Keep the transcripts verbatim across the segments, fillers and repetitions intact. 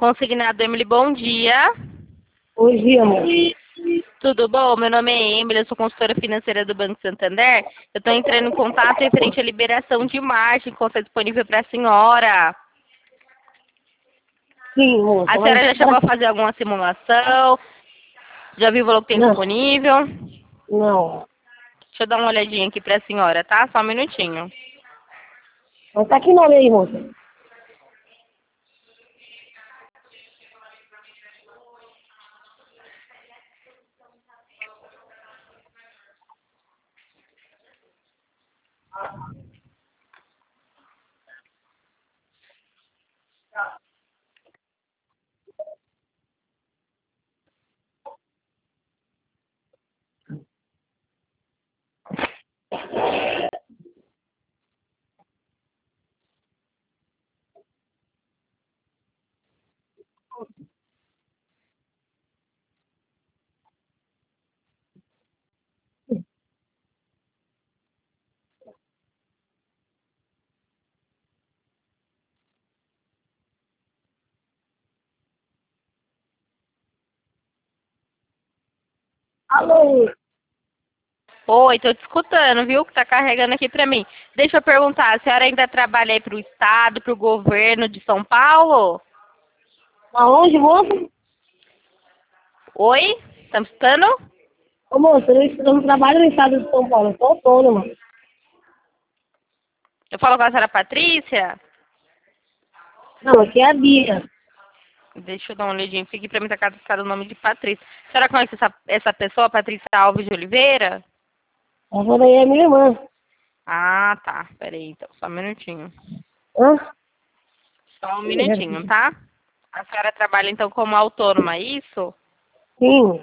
Consignado Emily, bom dia. Bom dia, amor. Tudo bom? Meu nome é Emily, eu sou consultora financeira do Banco Santander. Eu estou entrando em contato referente à liberação de margem, que está disponível para a senhora. Sim, moça. A Mas... senhora já chegou a fazer alguma simulação? Já viu o valor que tem Não, disponível? não. Deixa eu dar uma olhadinha aqui para a senhora, tá? Só um minutinho. Mas tá que nome aí, moça? Alô? Oi, tô te escutando, viu? Que tá carregando aqui pra mim. Deixa eu perguntar, a senhora ainda trabalha aí pro Estado, pro governo de São Paulo? Aonde, moça? Oi? Tá me escutando? Ô, moça, eu eu não trabalho no estado de São Paulo, eu sou autônoma. Eu falo com a senhora Patrícia? Não, aqui é a Bia. Deixa eu dar uma olhadinha. Fique pra mim, tá cadastado o nome de Patrícia. A senhora conhece essa, essa pessoa, Patrícia Alves de Oliveira? Essa daí é minha irmã. Ah, tá. Pera aí, então. Só um minutinho. Hã? Só um minutinho, tá? A senhora trabalha, então, como autônoma, é isso? Sim.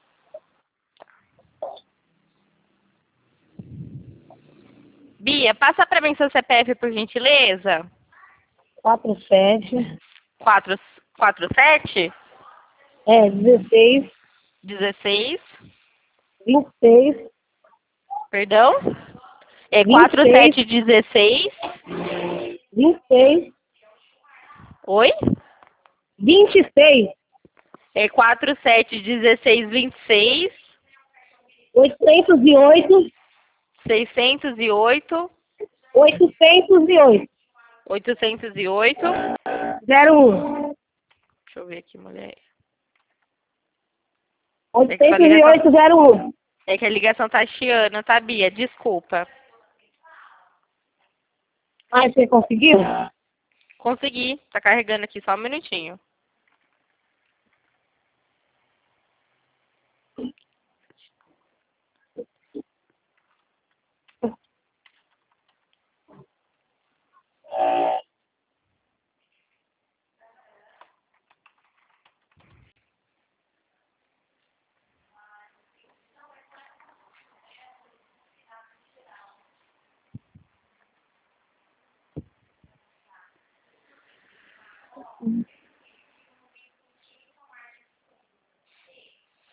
Bia, passa pra mim seu C P F, por gentileza. Quatro sete. Quatro, quatro, sete, É, dezesseis, dezesseis, vinte e seis, perdão. É vinte e quatro, seis, sete, dezesseis. vinte e seis, Oi? vinte e seis, É quatro, sete, dezesseis, vinte e seis, oitocentos e oito, seiscentos e oito, oitocentos e oito, oitocentos e oito. zero um. Deixa eu ver aqui, mulher. É que a oitocentos e ligação, oito, zero um. é que a ligação tá chiando, tá, Bia? Desculpa. Ah, você conseguiu? Consegui. Tá carregando aqui só um minutinho.